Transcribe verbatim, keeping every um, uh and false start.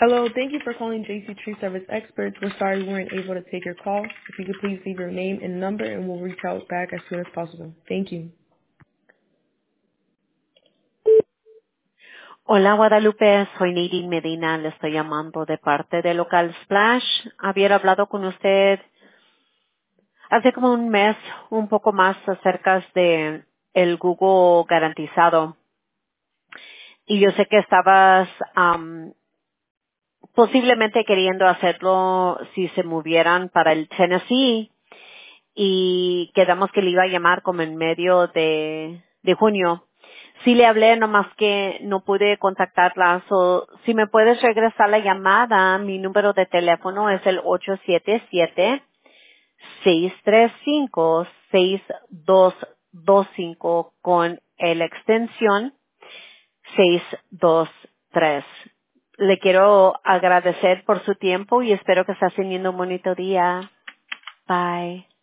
Hello, thank you for calling J C Tree Service Experts. We're sorry we weren't able to take your call. If you could please leave your name and number and we'll reach out back as soon as possible. Thank you. Hola Guadalupe, soy Nadine Medina, le estoy llamando de parte de Local Splash. Había hablado con usted hace como un mes, un poco más acerca de el Google garantizado. Y yo sé que estabas am, posiblemente queriendo hacerlo si se movieran para el Tennessee y quedamos que le iba a llamar como en medio de, de junio. Sí le hablé, nomás que no pude contactarla. So, si me puedes regresar la llamada, mi número de teléfono es el ocho siete siete, seis tres cinco, seis dos dos cinco con la extensión seis dos tres. Le quiero agradecer por su tiempo y espero que esté teniendo un bonito día. Bye.